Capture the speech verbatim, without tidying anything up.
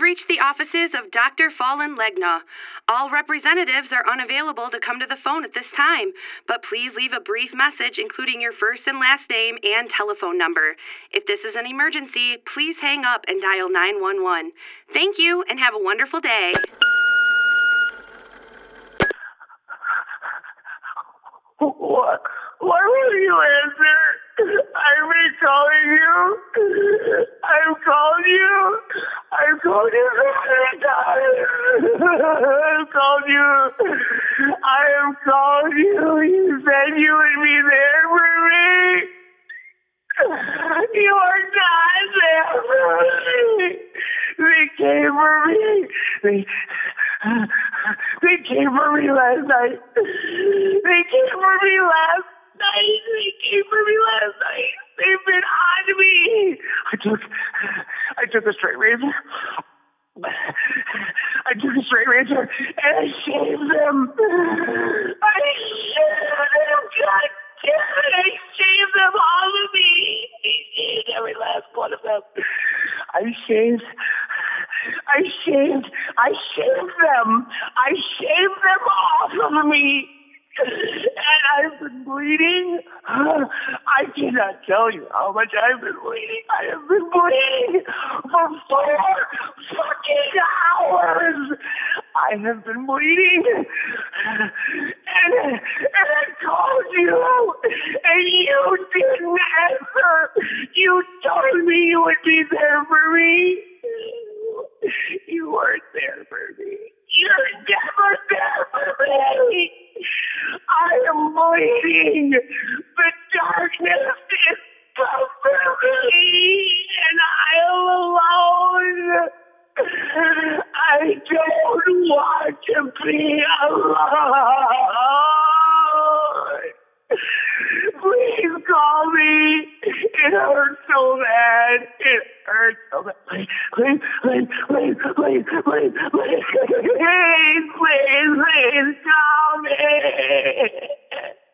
reached the offices of Doctor Fallen Legna. All representatives are unavailable to come to the phone at this time, but please leave a brief message including your first and last name and telephone number. If this is an emergency, please hang up and dial nine one one. Thank you and have a wonderful day. What? Why will you answer? I've been calling you. I've called you. I've called you so many times. I've called you. I have called you. You said you would be there for me. You are not there for me. They came for me. They, they came for me last night. They came for me last night. They came for me last night. They've been on me. I took, I took a straight razor. I took a straight razor and I shaved them. I shaved them. God damn it. I shaved them all of me. I shaved every last one of them. I shaved. I shaved. I shaved them. I shaved them off of me. And I've been bleeding. I cannot tell you how much I've been bleeding. I have been bleeding for four fucking hours. I have been bleeding. And, and I called you. And you didn't answer. You told me you would be there for me. You weren't there for me. You're never there for me. I am bleeding. The darkness is covering me, and I am alone. I don't want to be alone. Please call me. It hurts so bad. It hurts so bad. Please, please, please, please, please, please, please, please, please, please call me.